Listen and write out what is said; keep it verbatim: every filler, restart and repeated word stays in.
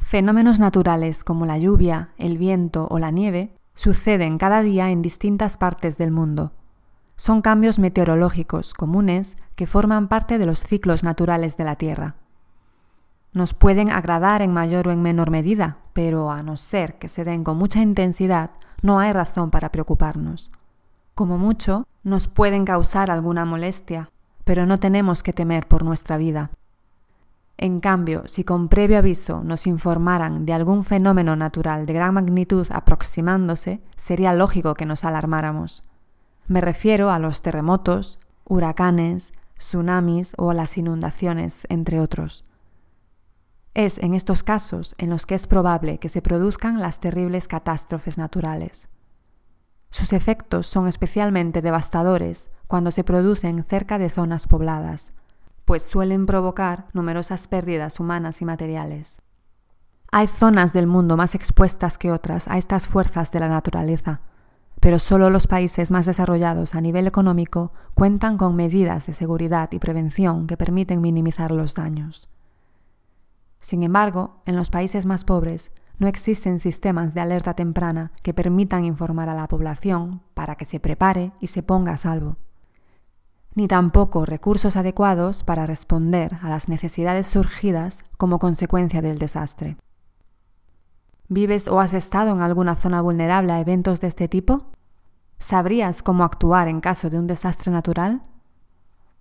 Fenómenos naturales como la lluvia, el viento o la nieve suceden cada día en distintas partes del mundo. Son cambios meteorológicos comunes que forman parte de los ciclos naturales de la Tierra. Nos pueden agradar en mayor o en menor medida, pero a no ser que se den con mucha intensidad, no hay razón para preocuparnos. Como mucho, nos pueden causar alguna molestia, pero no tenemos que temer por nuestra vida. En cambio, si con previo aviso nos informaran de algún fenómeno natural de gran magnitud aproximándose, sería lógico que nos alarmáramos. Me refiero a los terremotos, huracanes, tsunamis o a las inundaciones, entre otros. Es en estos casos en los que es probable que se produzcan las terribles catástrofes naturales. Sus efectos son especialmente devastadores cuando se producen cerca de zonas pobladas, pues suelen provocar numerosas pérdidas humanas y materiales. Hay zonas del mundo más expuestas que otras a estas fuerzas de la naturaleza, pero solo los países más desarrollados a nivel económico cuentan con medidas de seguridad y prevención que permiten minimizar los daños. Sin embargo, en los países más pobres no existen sistemas de alerta temprana que permitan informar a la población para que se prepare y se ponga a salvo, ni tampoco recursos adecuados para responder a las necesidades surgidas como consecuencia del desastre. ¿Vives o has estado en alguna zona vulnerable a eventos de este tipo? ¿Sabrías cómo actuar en caso de un desastre natural?